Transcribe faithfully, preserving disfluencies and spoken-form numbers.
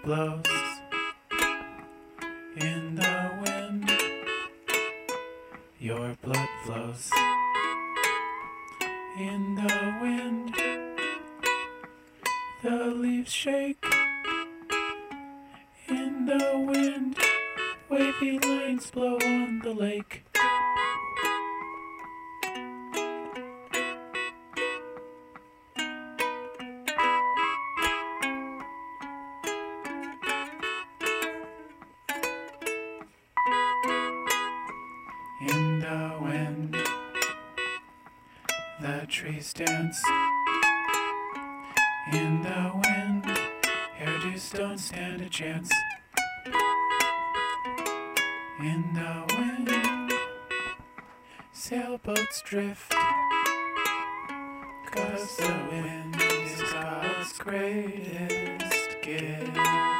blows in the wind, your blood flows in the wind. The leaves shake in the wind, wavy lines blow on the lake. In the wind, the trees dance. In the wind, hairdos don't stand a chance. In the wind, sailboats drift, 'cause the wind is God's greatest gift.